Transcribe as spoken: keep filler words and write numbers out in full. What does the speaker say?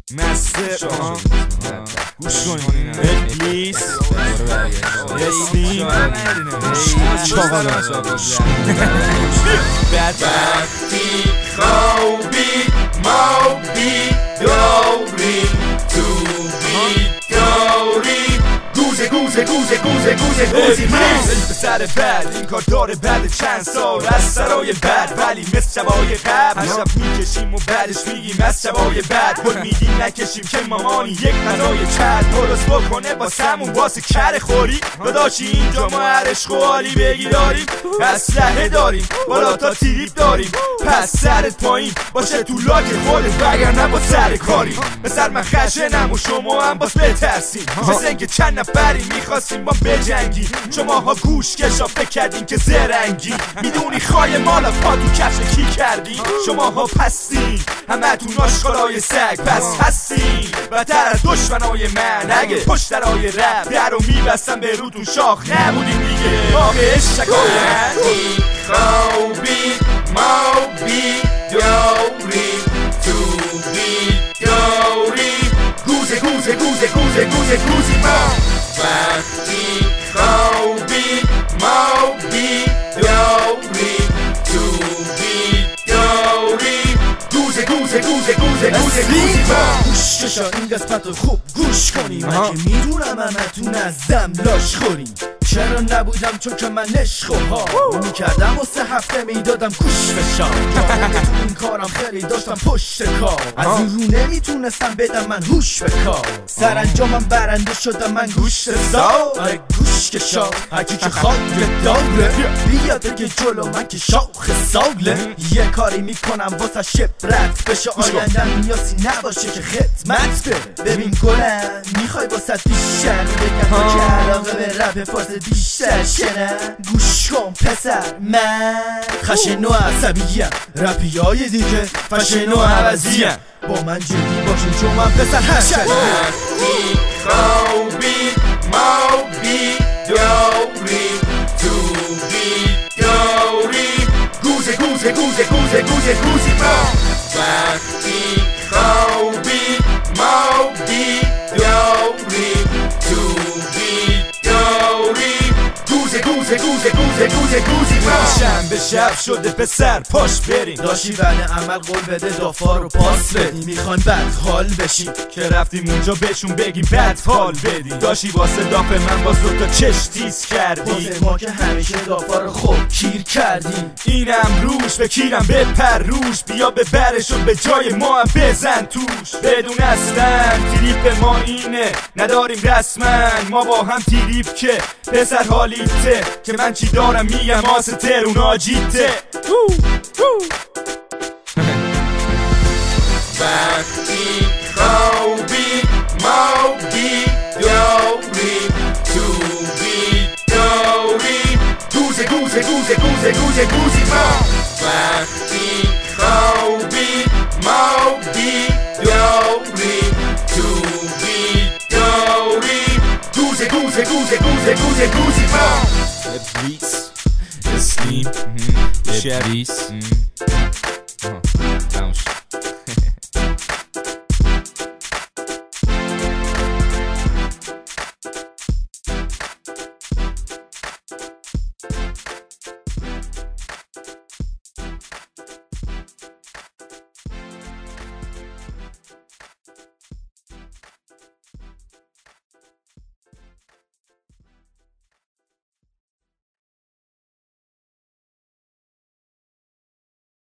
مستر گوش کنین ابلیس اسلیم وقتی خوابی ما بیداری تو بیداری گوزه گوزه گوزه گوزه گوزه گوزی من به سر بد این کار داره بعد چند سال از سرای بد ولی مثل شبای قبل هر شب میکشیم و بعدش میگیم از شبای بد گل میدیم نکشیم که مامانی یک غذای چد درست بکنه با سمون واسه کر خوری داداشی اینجا ما هر عشق و حالی بگی داریم اسلحه داریم بالا تا تیریب داریم پس سرت پایین باشه تو لاک خودت وگرنه با سر کاری به سر من خشنم و شما هم باز بترسین مثل اینکه چند نفری میخواستیم با بجنگی شماها گوش کشا فکر کردین که زرنگی میدونی خواهی مالا پا تو کفش کی کردی شماها پستین همه تون آشغالای سگ پس هستین بدتر از دشمنای من اگه پشت درای رب در رو میبستم به روتون شاخ نبودین دیگه آقه شکایت خوابی ما بیداری تو بیداری گوزه گوزه گوزه گوزه گوزه گوزی ما وقتی خوابی ما بیداری تو بیداری گوزه گوزه گوزه گوزه گوزه گوزی ما گوش کشا این قسمت رو خوب گوش کنی من که میدونم همتون از دم لاش خوریم چرا نبودم چون که من عشق و ها میکردم و سه هفته میدادم گوش فشار تو این کارم خیلی داشتم پشت کار از این رو نمیتونستم بدم من هوش به کار سرانجامم برنده شدم من گوش سا آره گوش کشا هرکی که خواهد داره بیاد بگه جلو من که شاخ ساله یه کاری میکنم واسه شبرت بشه آیندم نیازی نباشه که خدمت بره ببین گلم میخوای واسه بیشتر بگم تو که علاقه به رپ فارس بیشتر شنه گوش کن پسر من خشن و عصبیم رپی های دیگه فشن و عوضیم با من جدی باشین چون من پسر هشت وقتی خوابی ما بیداری تو بیداری گوزه گوزه گوزه گوزه گوزه گوزی ما وقتی خوابی ما بیداری تو بیداری گوزه گوزه گوزه گوزه گوزه گوزی ما شنبه شب شده پسر پاش بریم داشتی بله عمل قول بده دافا رو پاس بدی میخوان بد حال بشی که رفتیم اونجا بهشون بگیم بد حال بدی داشتی واسه دافه من باز دوتا چش تیز کردی واسه ما که همیشه دافا رو خوب کیر کردیم اینم روش به کیرم بپر روش بیا به برش و به جای ما هم بزن توش بدون اصلا تریپ ما اینه نداریم رسما ما با هم تریپ که پسر حالیته که من چی دارم میگم آسه ترون آجیته وقتی خوابی ما بیداری تو بیداری گوزه گوزه گوزه گوزه گوزه گوزی ما وقتی خوابی ما بیداری تو بیداری گوزه گوزه گوزه گوزه گوزه گوزی ما ابلیس اسلیم ابلیس